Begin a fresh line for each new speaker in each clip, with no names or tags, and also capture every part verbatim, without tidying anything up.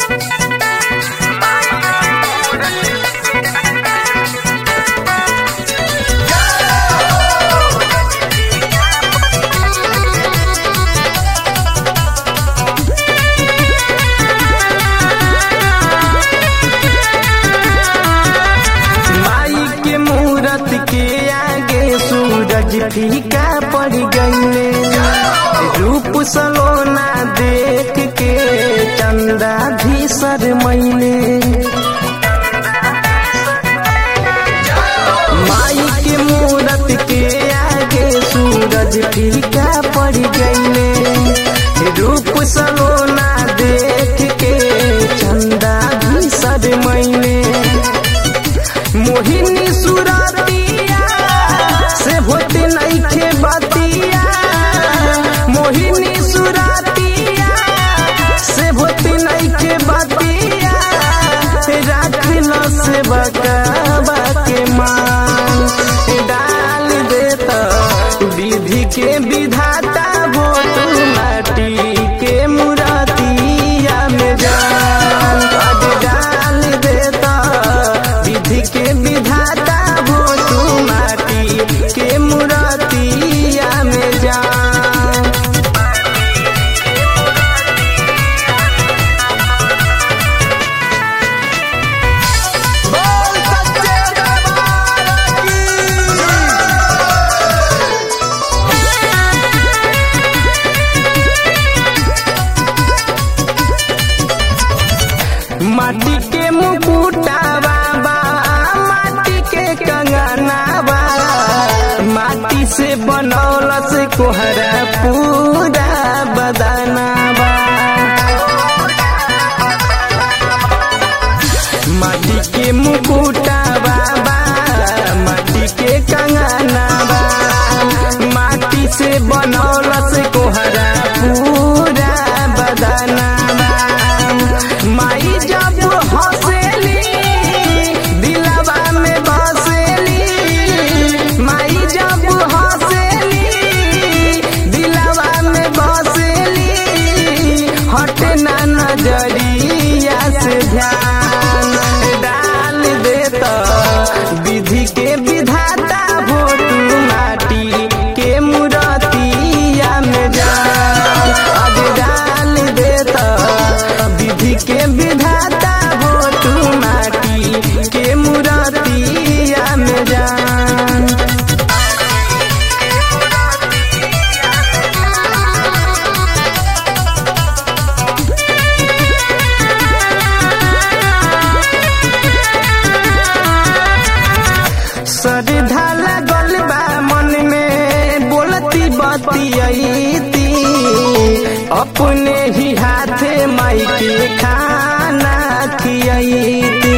फीका पड़ गईले रूप सलोना देख के चंदा भी शरमैले। माई के मूरत के आगे सूरज फीका पड़ गईले रूप सलोना देख के चंदा भी शरमैले। मोहिनी सुरतिया से होते नइखे बतिया, मोहिनी सुरतिया से होते नइखे बतिया, राखल से बकावा के मान डाल देता विधि के विधाता वोट माटी के मुरतिया में जान डाल देता विधि के विधाता वोट माटी के मुरतिया में जान।
बोल सच्चे दरबार की।
माटी के मुकुटावा बा माटी के कंगनावा, माटी से बनौलस कोहरा पूरा बदनावा। माटी के मुकुटावा बा माटी के कंगनावा, माटी से बनौलस कोहरा पूरा बदनावा। माई जब हंसेली दिलवा में बसेली, माई जब हंसेली दिलवा में बसेली, हटे ना नजरिया से ध्यान डाल देता विधि के विधाता वोट माटी के मुरतिया में जान अब डाल देता विधि के विधाता वोट माटी के मुरतिया में जान। श्रद्धा लगल बा मन में बोलती बतियती, अपने ही हाथे माई के खाना खियती।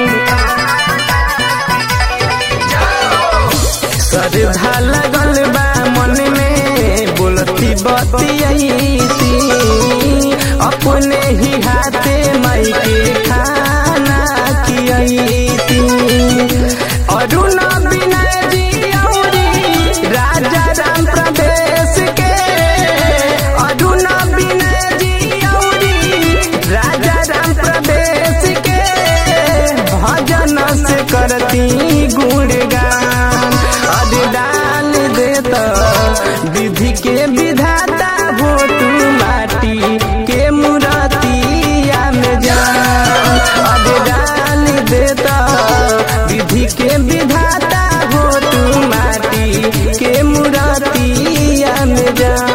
श्रद्धा लगल बा मन में बोलती बतियती, अपने ही हाथे माई के खाना खियती। अरुण विनय जी औरी राजा राम प्रदेश के, अरुण विनय जी औरी राजा राम प्रदेश के, भजन से करती गुणगान अब डाल देता विधि के विधाता वोट माटी के मुरतिया में जान अब डाल देता विधि के विधाता वोट माटी के मुरतिया में जान।